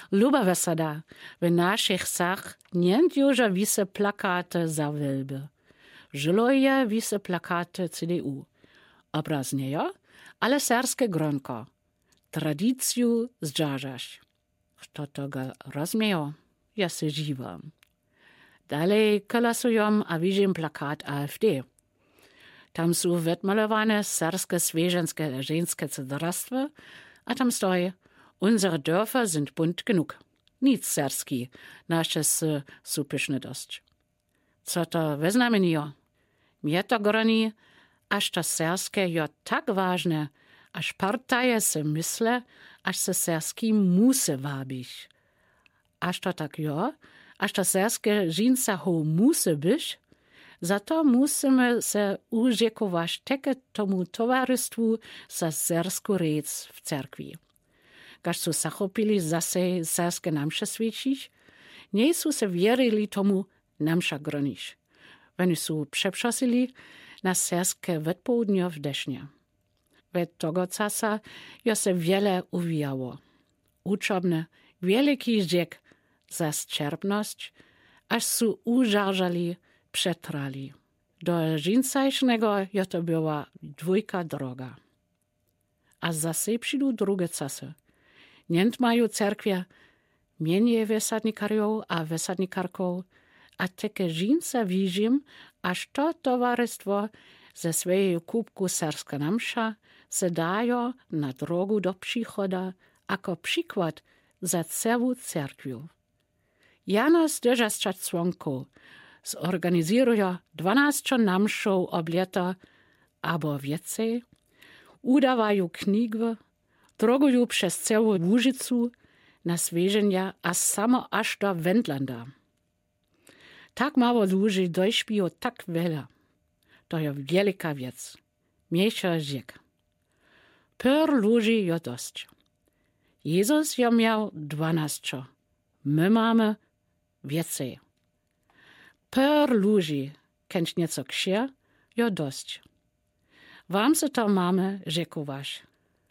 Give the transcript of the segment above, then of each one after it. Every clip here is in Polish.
Luba wesada, w naszych sach niend już wise plakaty za wilby. Żyloje wise plakaty CDU. Obraz nie, ale serskie gronko. Tradycju zdżarzasz. Kto to go rozumieją? Ja się dziwam. Dalej kolasują a widzim plakat AfD. Tam są wytmalowane serskie zwierzęskie żeńskie cudowstwa, a tam stoi: Unsere Dörfer sind bunt genug. Nic serski, nasze są pyszne dość. Co to wyznamienio? Mnie to groni, aż to serskie jo tak ważne, aż partaje se mysle, aż se serski musy wabić. Aż to tak jo, aż to serskie żinca ho musy być, za to musimy se użiekować teke tomu towarystwu za sersku rec w cerkwi. Każ su zachopili zase serskie namsze świecić, nie su se wierili tomu namsza gronić. Oni su przeprzosili na serskie wypołudnio w desznie. Od tego czasu jo se wiele uwijało. Uczobne, wielki dziek za sczerpność, aż su użarzali, przetrali. Do żincajsznego jo to była dwójka droga. A zase przyjdą drugie czasy. Nient mają cerkwie mniej wesadnikariów a wesadnikarków, a takie żince widzim, aż to towarzystwo ze swojej kubku serska namsza se dają na drogu do przychoda jako przykład za całą cerkwiu. Jano zdržać członków zorganizują 12 namszów obleta albo więcej, udawają knigę, drogują przez całą Łużycu na zwierzenia a samo aż do Wendlanda. Tak mało ludzi dośpiło tak wiele. To jest wielka wiec. Mniejsza rzek. Per ludzi jo dość. Jezus jo miał 12. My mamy więcej. Per ludzi, kęć nieco księ, jo dość. Wam se to mamy rzekować.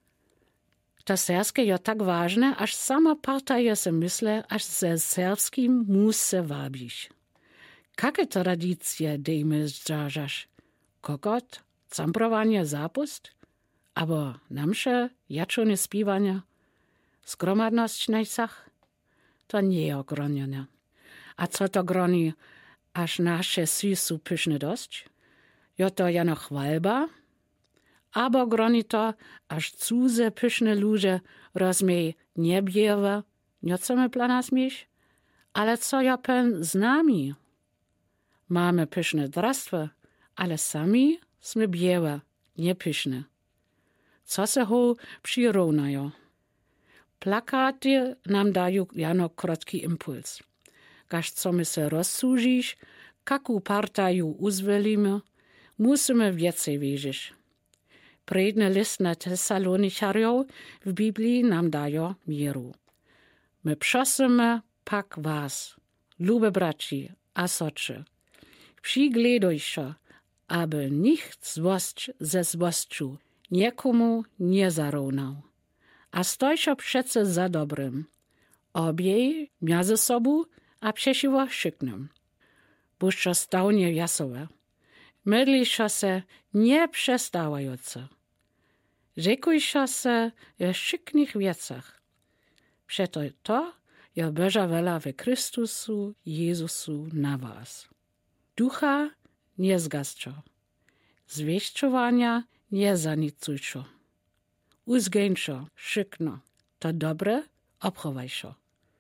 To serskie jo tak ważne, aż sama partaja se myśle, aż ze serskim musi wabić. Jakie tradycje dejmy zdżarzasz? Kokot, zamprowanie zapust? Abo namsze, jaczone spiwania? Zgromadność najsach? To nie ogronione. A co to groni, aż nasze są pyszne dość? Jo to jano chwalba? Abo groni to, aż cudze pyszne ludzie rozmiej nie biewa, nie chcemy plana zmieć? Ale co ja pen z nami? Mamy pyszne drastwa, ale sami sme biewa, nie pyszne. Co se ho przyrównają? Plakaty nam dają jano krótki impuls. Każ co my se rozsłużyć, jaką partaju uzwelimy, musimy więcej wiedzieć. Predny list na Tesaloničarjów w Biblii nam dają mieru. My prosimy pak was, lube braci a soczy, przygledujcie, aby nikt ze złościu nikomu nie zarównał. A stojcie przece za dobrym, obie między sobą a przeciwko szyknym. Buźcie stałnie jasowe, mydliście się nie przestałająco. Rzekujcie się w szyknych wiecach. Przeto to je Boża wola w Chrystusu Jezusu na was. Ducha nie zgasćcie, zwieściowania nie zanicujcie. Uzgęcie szykno, to dobre obchowajcie.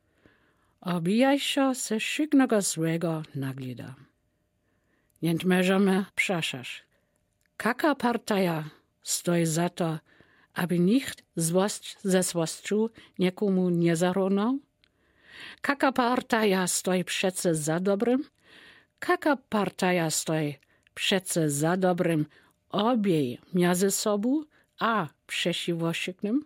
Obijajcie se szyknego złego naglida. Niech możemy przeszać, jaka partaja stoi za to, aby nikt ze złościu nikomu nie zarównał? Jaka partaja stoi przece za dobrym? Jaka partaja stoi przece za dobrym obie między sobą a przeciwko szyknym?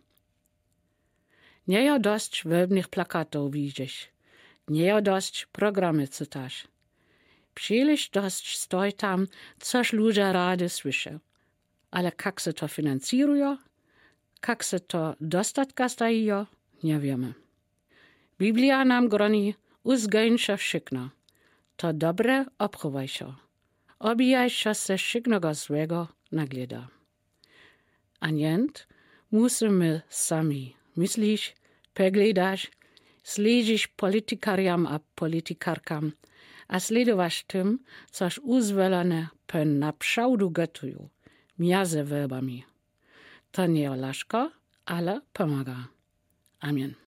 Nie jest dość wybnych plakatów widzieć, nie jest dość programy czytać. Przylisz dość stoi tam, coś ludzie rady słyszą. Ale jak se to finansuje, jak se to dostatka staje, nie wiemy. Biblia nam groni, uzgańsza wszystko. To dobre obchowajsza. Obijajsza se wszystkiego złego nagleda. A nient musimy sami myślisz, pegledasz, sledzisz politykariam a politykarkam, a sledować tym, coż uzwolone pen na pszałdu gotują, między werbami. To nie laszko, ale pomaga. Amen.